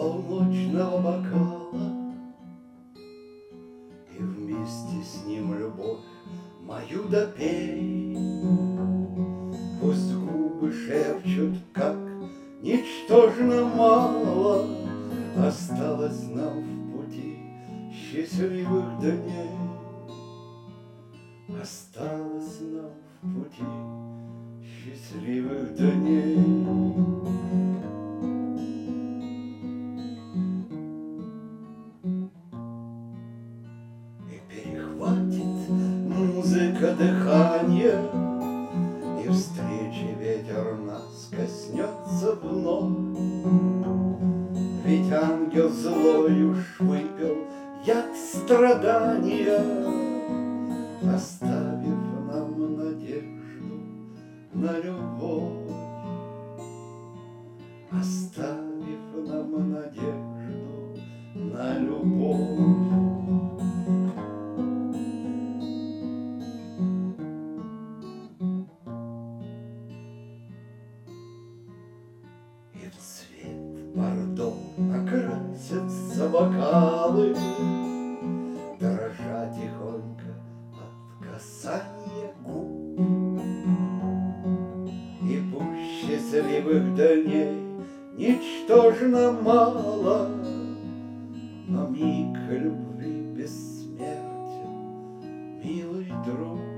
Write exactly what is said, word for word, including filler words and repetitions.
полночного бокала, и вместе с ним любовь мою допей. Пусть губы шепчут, как ничтожно мало осталось нам в пути счастливых дней. Осталось нам в пути счастливых дней. Перехватит музыка дыхание, и встречи ветер нас коснется вновь. Ведь ангел злой уж выпил яд страдания, оставив нам надежду на любовь, оставив нам надежду на любовь. И в цвет бордо окрасятся бокалы, дрожа тихонько от касания губ. И пусть счастливых дней ничтожно мало, но миг любви бессмертен, милый друг.